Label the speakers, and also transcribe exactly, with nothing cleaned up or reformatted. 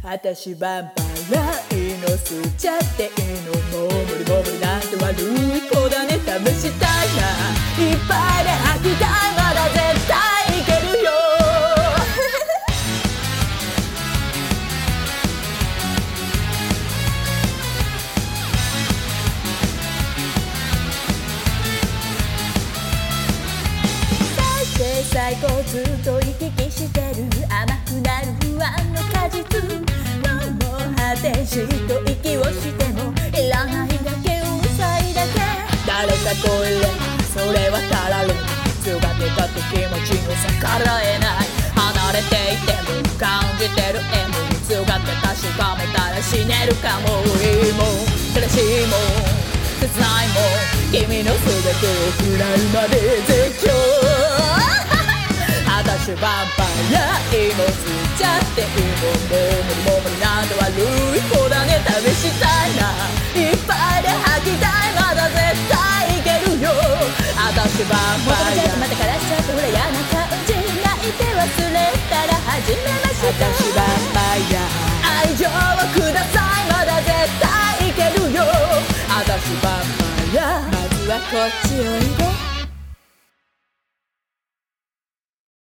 Speaker 1: あたしヴァンパイアいいの吸っちゃっていいのもう無理もう無理なんて悪い子だね試したいないっぱいで吐きたいまだ絶対いけるよ最高ずっと行き来してる甘くなる不安の果実もう果てしと息をしてもいらないだけうるさいだけ誰かトイレそれはたられ強がってたって気持ちに逆らえない離れていても感じてる絵も強がって確かめたら死ねるかもいいもん悲しいもん切ないもん君の全てを食らうまで絶叫私ヴァンパイアいいもん吸っちゃっていいもんもう無理もう無理なんて悪い子だね試したいないっぱいで吐きたいまだ絶対いけるよ私ヴァンパイアまたからしちゃってほら嫌な感じ泣いて忘れたら始めました私ヴァンパイア愛情をくださいまだ絶対いけるよ私ヴァンパイアまずはこっちおいで